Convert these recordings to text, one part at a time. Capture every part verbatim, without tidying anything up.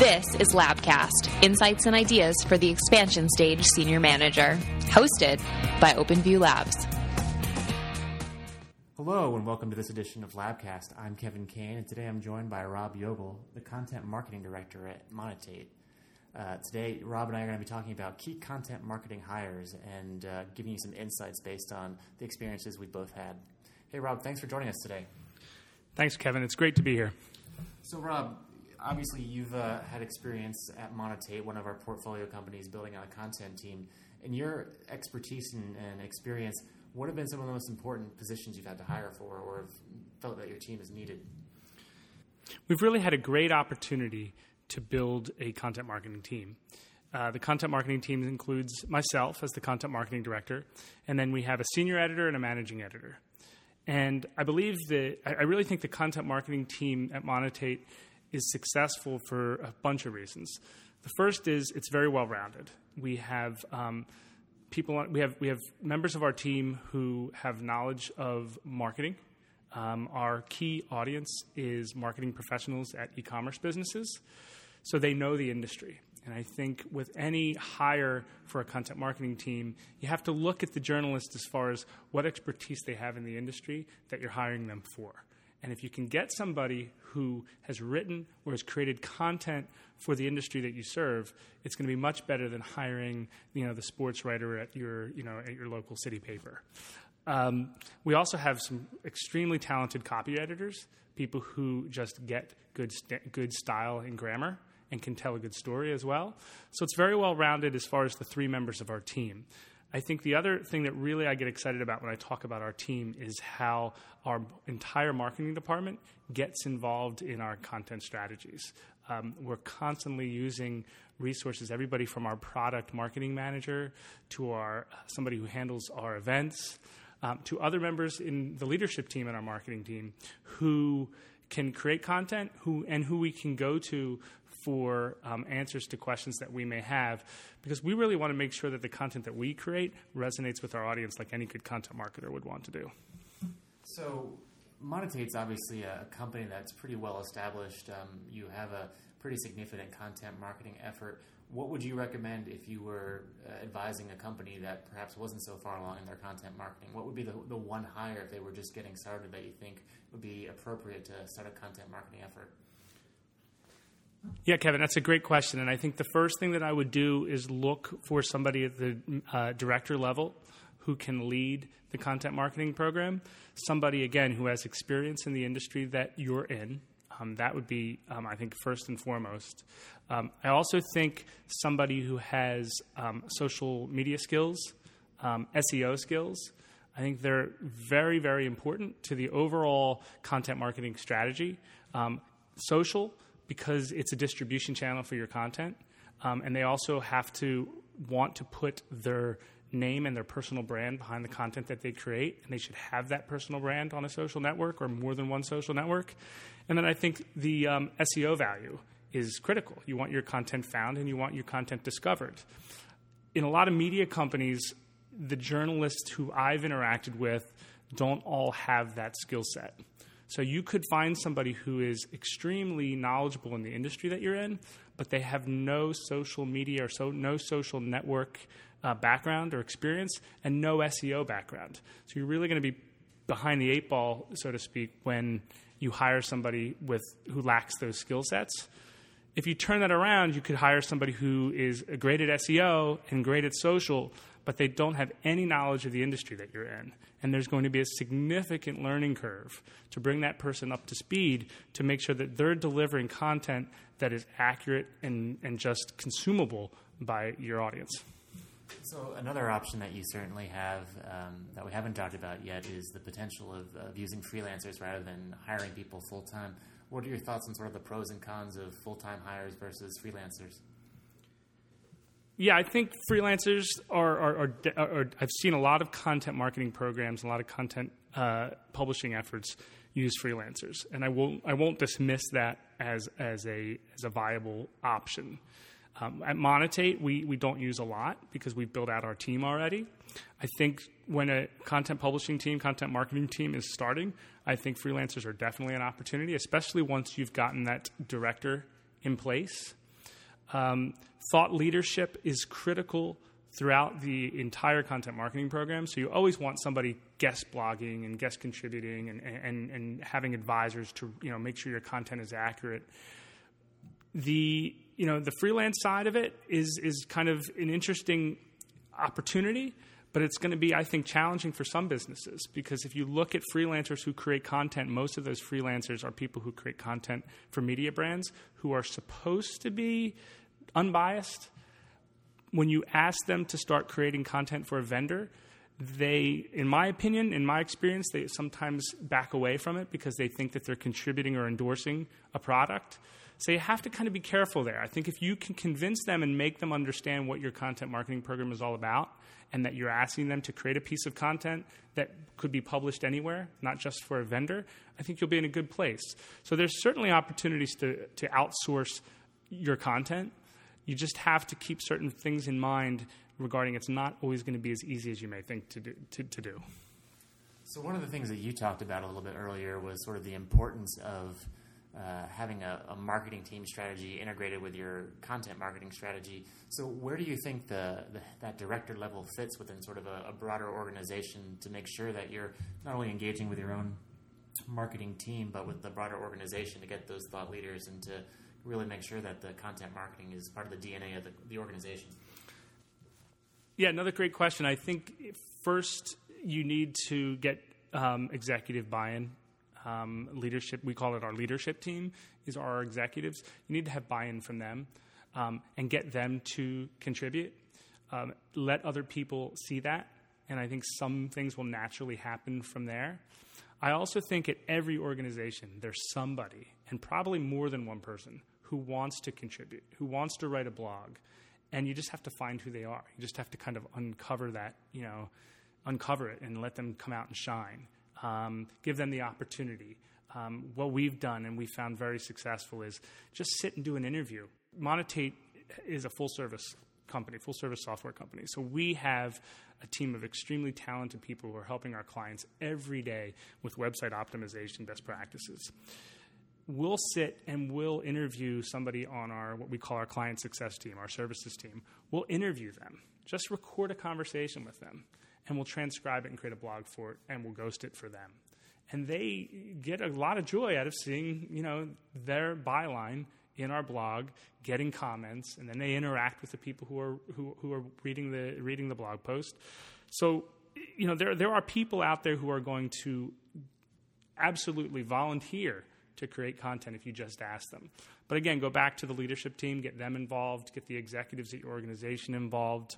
This is Labcast, insights and ideas for the expansion stage senior manager, hosted by OpenView Labs. Hello and welcome to this edition of Labcast. I'm Kevin Kane, and today I'm joined by Rob Yogel, the Content Marketing Director at Monetate. Uh, today, Rob and I are going to be talking about key content marketing hires and uh, giving you some insights based on the experiences we've both had. Hey, Rob, thanks for joining us today. Thanks, Kevin. It's great to be here. So, Rob, obviously you've uh, had experience at Monetate, one of our portfolio companies, building out a content team. In your expertise and, and experience, what have been some of the most important positions you've had to hire for or have felt that your team has needed? We've really had a great opportunity to build a content marketing team. Uh, the content marketing team includes myself as the content marketing director, and then we have a senior editor and a managing editor. And I believe that, I really think the content marketing team at Monetate is successful for a bunch of reasons. The first is it's very well-rounded. We have um, people, we have we have members of our team who have knowledge of marketing. Um, our key audience is marketing professionals at e-commerce businesses, so they know the industry. And I think with any hire for a content marketing team, you have to look at the journalist as far as what expertise they have in the industry that you're hiring them for. And if you can get somebody who has written or has created content for the industry that you serve, it's going to be much better than hiring, you know, the sports writer at your, you know, at your local city paper. Um, we also have some extremely talented copy editors, people who just get good st- good style and grammar and can tell a good story as well. So it's very well-rounded as far as the three members of our team. I think the other thing that really I get excited about when I talk about our team is how our entire marketing department gets involved in our content strategies. Um, we're constantly using resources, everybody from our product marketing manager to our somebody who handles our events, um, to other members in the leadership team and our marketing team who can create content who and who we can go to for um, answers to questions that we may have, because we really want to make sure that the content that we create resonates with our audience like any good content marketer would want to do. So Monetate's obviously a company that's pretty well established. Um, you have a pretty significant content marketing effort. What would you recommend if you were uh, advising a company that perhaps wasn't so far along in their content marketing? What would be the, the one hire if they were just getting started that you think would be appropriate to start a content marketing effort? Yeah, Kevin, that's a great question. And I think the first thing that I would do is look for somebody at the uh, director level who can lead the content marketing program. Somebody, again, who has experience in the industry that you're in. Um, that would be, um, I think, first and foremost. Um, I also think somebody who has um, social media skills, um, S E O skills. I think they're very, very important to the overall content marketing strategy. Um, social, because it's a distribution channel for your content. Um, and they also have to want to put their name and their personal brand behind the content that they create, and they should have that personal brand on a social network or more than one social network. And then I think the um, S E O value is critical. You want your content found and you want your content discovered. In a lot of media companies, the journalists who I've interacted with don't all have that skill set. So you could find somebody who is extremely knowledgeable in the industry that you're in, but they have no social media or so no social network uh, background or experience and no S E O background. So you're really going to be behind the eight ball, so to speak, when you hire somebody with who lacks those skill sets. If you turn that around, you could hire somebody who is great at S E O and great at social, but they don't have any knowledge of the industry that you're in. And there's going to be a significant learning curve to bring that person up to speed to make sure that they're delivering content that is accurate and, and just consumable by your audience. So another option that you certainly have um, that we haven't talked about yet is the potential of, of using freelancers rather than hiring people full-time. What are your thoughts on sort of the pros and cons of full-time hires versus freelancers? Yeah, I think freelancers are, are, are, are, I've seen a lot of content marketing programs, a lot of content uh, publishing efforts use freelancers, and I won't I won't dismiss that as as a as a viable option. Um, at Monetate, we we don't use a lot because we've built out our team already. I think when a content publishing team, content marketing team is starting, I think freelancers are definitely an opportunity, especially once you've gotten that director in place. Um, thought leadership is critical throughout the entire content marketing program. So you always want somebody guest blogging and guest contributing and, and, and having advisors to, you know, make sure your content is accurate. The, you know, the freelance side of it is, is kind of an interesting opportunity, but it's going to be, I think, challenging for some businesses, because if you look at freelancers who create content, most of those freelancers are people who create content for media brands who are supposed to be unbiased. When you ask them to start creating content for a vendor, they, in my opinion, in my experience, they sometimes back away from it because they think that they're contributing or endorsing a product. So you have to kind of be careful there. I think if you can convince them and make them understand what your content marketing program is all about, and that you're asking them to create a piece of content that could be published anywhere, not just for a vendor, I think you'll be in a good place. So there's certainly opportunities to, to outsource your content. You just have to keep certain things in mind regarding it's not always going to be as easy as you may think to do. To, to do. So one of the things that you talked about a little bit earlier was sort of the importance of uh, having a, a marketing team strategy integrated with your content marketing strategy. So where do you think the, the that director level fits within sort of a, a broader organization to make sure that you're not only engaging with your own marketing team, but with the broader organization to get those thought leaders and to really make sure that the content marketing is part of the D N A of the, the organization? Yeah, another great question. I think first you need to get um, executive buy-in. Um, leadership, we call it our leadership team, is our executives. You need to have buy-in from them um, and get them to contribute. Um, let other people see that, and I think some things will naturally happen from there. I also think at every organization there's somebody, and probably more than one person, who wants to contribute, who wants to write a blog, and you just have to find who they are. You just have to kind of uncover that, you know, uncover it and let them come out and shine. Um, give them the opportunity. Um, what we've done and we found very successful is just sit and do an interview. Monetate is a full-service company, full-service software company. So we have a team of extremely talented people who are helping our clients every day with website optimization best practices. We'll sit and we'll interview somebody on our, what we call our client success team, our services team. We'll interview them. Just record a conversation with them, and we'll transcribe it and create a blog for it, and we'll ghost it for them. And they get a lot of joy out of seeing, you know, their byline in our blog, getting comments, and then they interact with the people who are who, who are reading the reading the blog post. So, you know, there there are people out there who are going to absolutely volunteer to create content if you just ask them. But again, go back to the leadership team, get them involved, get the executives at your organization involved,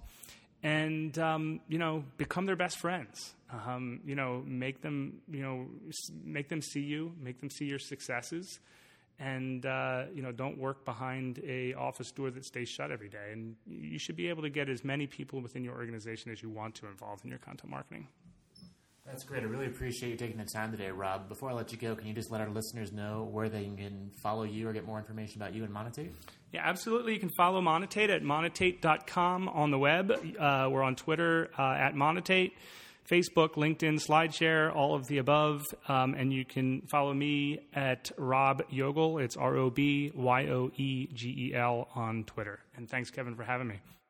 and, um, you know, become their best friends. Um, you know, make them, you know, make them see you, make them see your successes, and, uh, you know, don't work behind a office door that stays shut every day. And you should be able to get as many people within your organization as you want to involved in your content marketing. That's great. I really appreciate you taking the time today, Rob. Before I let you go, can you just let our listeners know where they can follow you or get more information about you and Monetate? Yeah, absolutely. You can follow Monetate at monetate dot com on the web. Uh, we're on Twitter uh, at Monetate, Facebook, LinkedIn, SlideShare, all of the above. Um, and you can follow me at Rob Yogel. It's R O B Y O E G E L on Twitter. And thanks, Kevin, for having me.